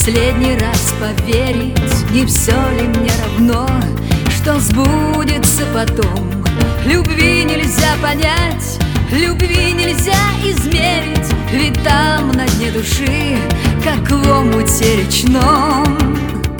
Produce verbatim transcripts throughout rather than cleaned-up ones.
последний раз поверить, не все ли мне равно, что сбудется потом. Любви нельзя понять, любви нельзя измерить, ведь там на дне души, как в омуте речном.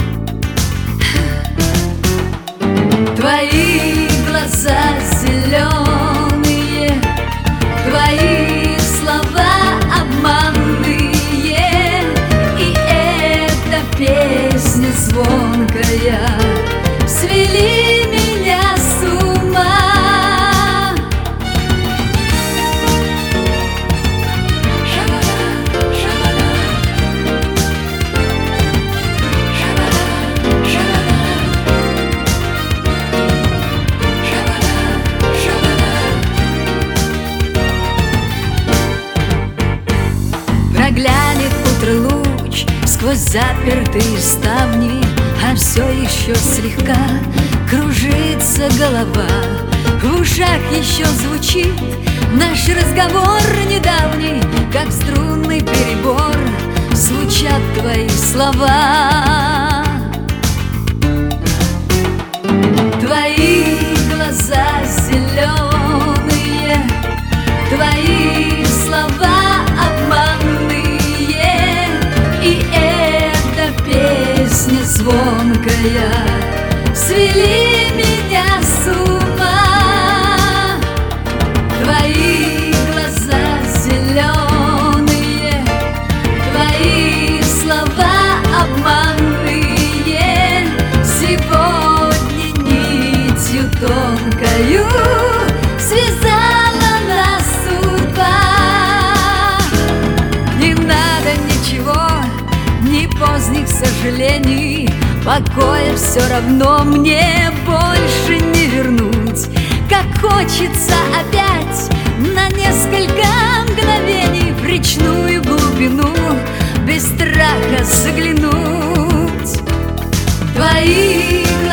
Твои глаза зеленые, твои слова обманные, и эта песня звонкая свели меня с ума. Проглянет утро луч сквозь запертые ставни, а все еще слегка кружится голова. В ушах еще звучит наш разговор недавний, как струнный перебор звучат твои слова. Твои глаза зеленые, твои слова обманные, и эта песня звонкая свели меня с ума. Твои глаза зеленые, твои слова обманные, сегодня нитью тонкою связала нас судьба. Не надо ничего, ни поздних сожалений, покоя все равно мне больше не вернуть. Как хочется опять на несколько мгновений в речную глубину без страха заглянуть. Твои